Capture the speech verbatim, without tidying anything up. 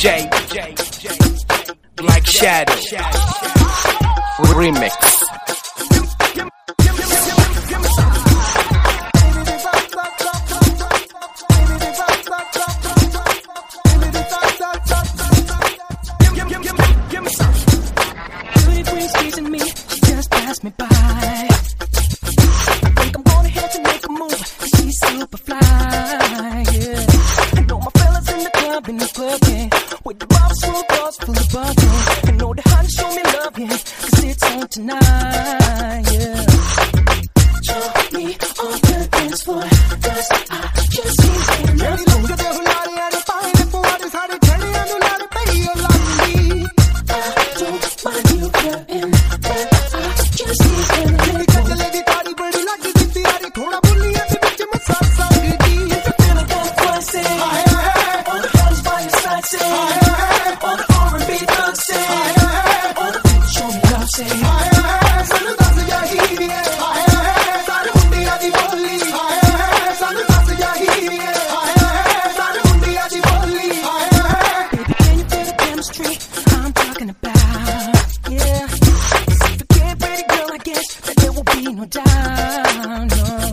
J, Black Shadow Remix. Teasing me, she just passed me by. I think I'm gonna have to make a move, cause she's super fly, yeah. I know my fellas in the club, in the club, yeah, with the bottles full of bars, full of bubble. I know they hot show me love, yeah, cause it's on tonight, yeah. Join me on the dance floor, cause I just can't get enough. I'm talking about, yeah. If you get ready, girl, I guess that there will be no doubt, no.